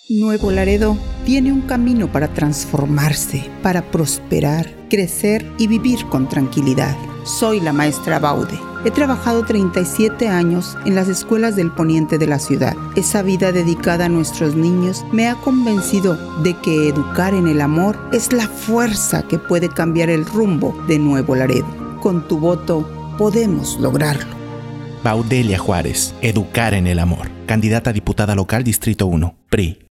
Nuevo Laredo tiene un camino para transformarse, para prosperar, crecer y vivir con tranquilidad. Soy la maestra Baude. He trabajado 37 años en las escuelas del poniente de la ciudad. Esa vida dedicada a nuestros niños me ha convencido de que educar en el amor es la fuerza que puede cambiar el rumbo de Nuevo Laredo. Con tu voto podemos lograrlo. Baudelia Juárez, educar en el amor. Candidata a diputada local Distrito 1, PRI.